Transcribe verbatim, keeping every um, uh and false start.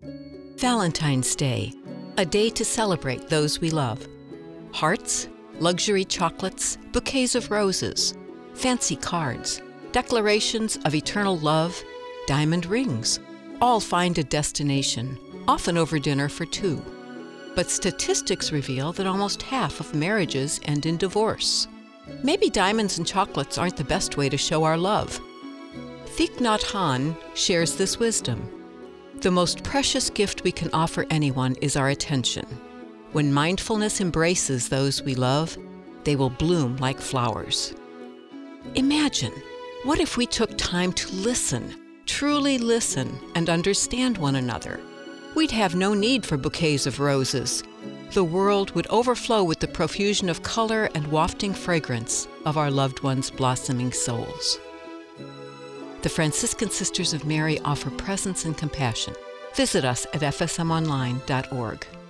Valentine's Day, a day to celebrate those we love. Hearts, luxury chocolates, bouquets of roses, fancy cards, declarations of eternal love, diamond rings, all find a destination, often over dinner for two. But statistics reveal that almost half of marriages end in divorce. Maybe diamonds and chocolates aren't the best way to show our love. Thich Nhat Hanh shares this wisdom. The most precious gift we can offer anyone is our attention. When mindfulness embraces those we love, they will bloom like flowers. Imagine, what if we took time to listen, truly listen, and understand one another? We'd have no need for bouquets of roses. The world would overflow with the profusion of color and wafting fragrance of our loved ones' blossoming souls. The Franciscan Sisters of Mary offer presence and compassion. Visit us at f s m online dot org.